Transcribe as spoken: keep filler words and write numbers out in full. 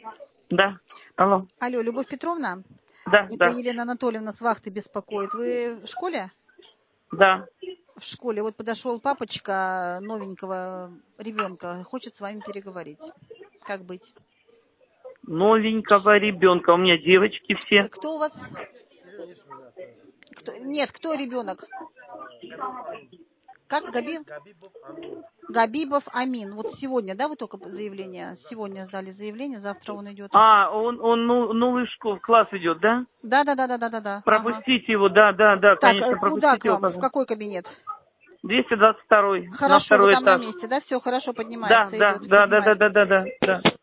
Да. Алло. Алло, Любовь Петровна? Да, Это да. Елена Анатольевна с вахты беспокоит. Вы в школе? Да. В школе. Вот подошел папочка новенького ребенка, хочет с вами переговорить. Как быть? Новенького ребенка. У меня девочки все. Кто у вас? Кто? Нет, кто ребенок? Как Габи? Габибов Амин. Вот сегодня, да, вы только заявление? Сегодня сдали заявление, завтра он идет. А, он, он ну, новый школ, класс идет, да? Да, да, да, да, да, да, да. Пропустите ага. его, да, да, да, Так, конечно, куда пропустите к его, вам? В пожалуйста. какой кабинет? двести двадцать второй, на Хорошо, вы второй там на этаж. месте, да? Все хорошо, Да, поднимается, да, идет, да, да, да, поднимается. да, да, да, да.